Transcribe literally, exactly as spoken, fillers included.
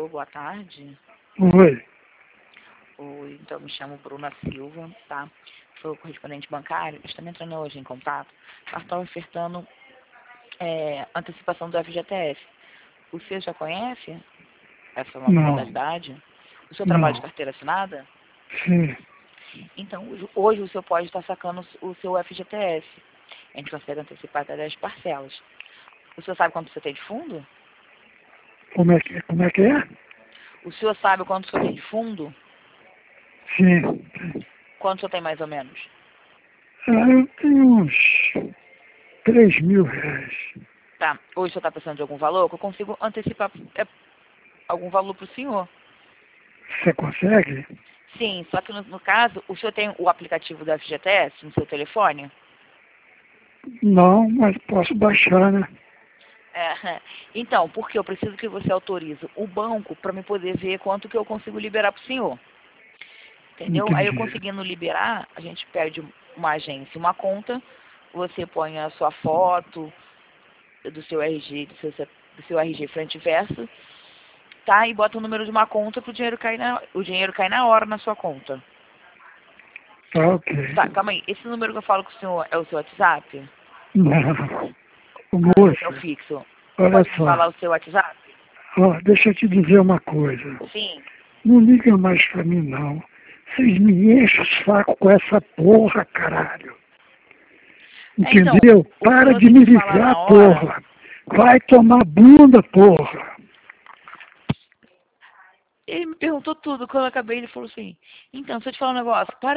boa tarde. Oi. Oi, então me chamo Bruna Silva, tá? Sou correspondente bancário, estamos entrando hoje em contato. Nós estamos ofertando é, antecipação do F G T S. O senhor já conhece essa nova Não. modalidade? O senhor trabalha de Não. carteira assinada? Sim. Então, hoje, hoje o senhor pode estar sacando o seu F G T S. A gente consegue antecipar até dez parcelas. O senhor sabe quanto você tem de fundo? Como é que, como é, que é? O senhor sabe quanto o senhor tem de fundo? Sim. Quanto o senhor tem mais ou menos? Ah, eu tenho uns três mil reais. Tá. Hoje o senhor está precisando de algum valor? Que eu consigo antecipar é, algum valor para o senhor. Você consegue? Sim, só que no, no caso, o senhor tem o aplicativo do F G T S no seu telefone? Não, mas posso baixar, né? É, então, porque eu preciso que você autorize o banco para me poder ver quanto que eu consigo liberar para o senhor. Entendeu? Aí eu Entendi. conseguindo liberar, a gente pede uma agência, uma conta, você põe a sua foto do seu R G, do seu, do seu R G frente e verso, tá? E bota o número de uma conta para o dinheiro cair na, o dinheiro cair na hora na sua conta. Tá ok. Tá, calma aí. Esse número que eu falo com o senhor é o seu WhatsApp? Não. Ah, esse é o Moça, fixo. olha Pode me falar só. o seu WhatsApp? Ó, deixa eu te dizer uma coisa. Sim. Não liga mais pra mim, não. Vocês me enchem o saco com essa porra, caralho. É, então, Entendeu? o Para senhor de tem me que falar ligar, na hora. porra. Vai tomar bunda, porra. Ele me perguntou tudo. Quando eu acabei, ele falou assim, então, se eu te falar um negócio, para